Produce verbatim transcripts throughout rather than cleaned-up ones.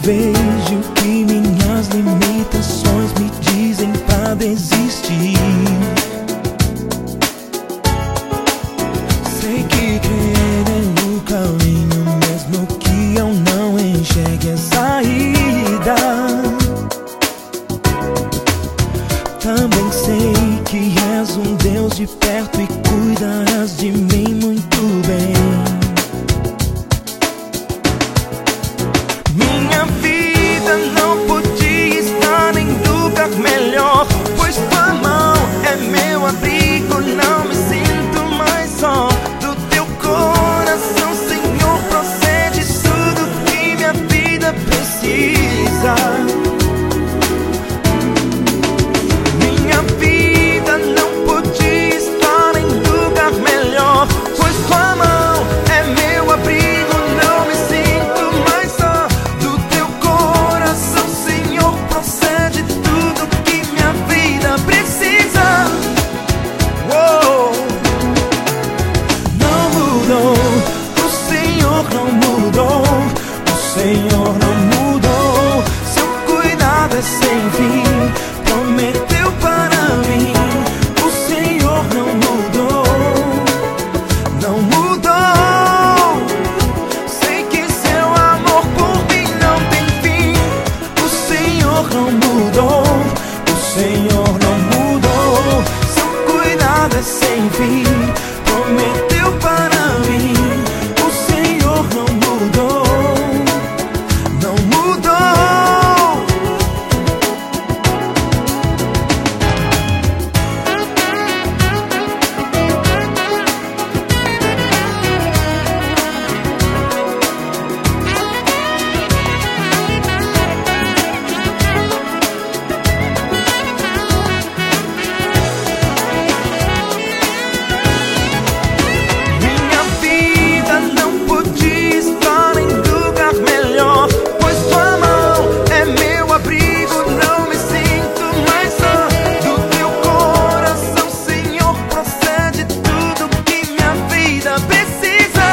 vejo que minhas limitações me dizem pra desistir. Sei que crer é o caminho, mesmo que eu não enxergue a saída. Também sei que és um Deus de perto e cuidarás de mim muito bem. Minha vida não podia estar em lugar melhor, pois tua mão é meu abrigo, não me sinto mais só. Do teu coração, Senhor, procede tudo que minha vida precisa. Minha vida não podia estar em lugar melhor, pois tua mão é meu abrigo, não me sinto mais só. Do teu coração, Senhor, procede tudo que minha vida precisa. Oh, não mudou, o Senhor não mudou, o Senhor não mudou. Seu cuidado é sem fim, prometeu para mim. O Senhor não mudou, não mudou. Sei que seu amor por mim não tem fim. O Senhor não mudou, o Senhor não mudou. Seu cuidado é sem fim, prometeu para mim. O Senhor não mudou, não mudou. Minha vida não podia estar em lugar melhor, pois tua mão é meu abrigo, não me sinto mais só. Do teu coração, Senhor, procede tudo que minha vida precisa.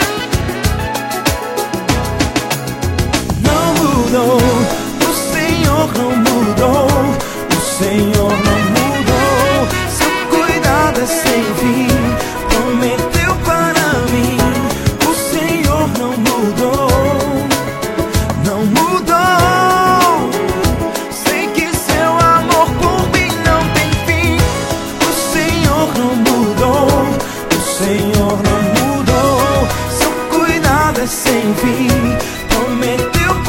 Não mudou, o Senhor não mudou, o Senhor não mudou. Seu cuidado é sem fim, prometeu para mim. O Senhor não mudou, não mudou. Sei que seu amor por mim não tem fim. O Senhor não mudou, o Senhor não mudou. Seu cuidado é sem fim, prometeu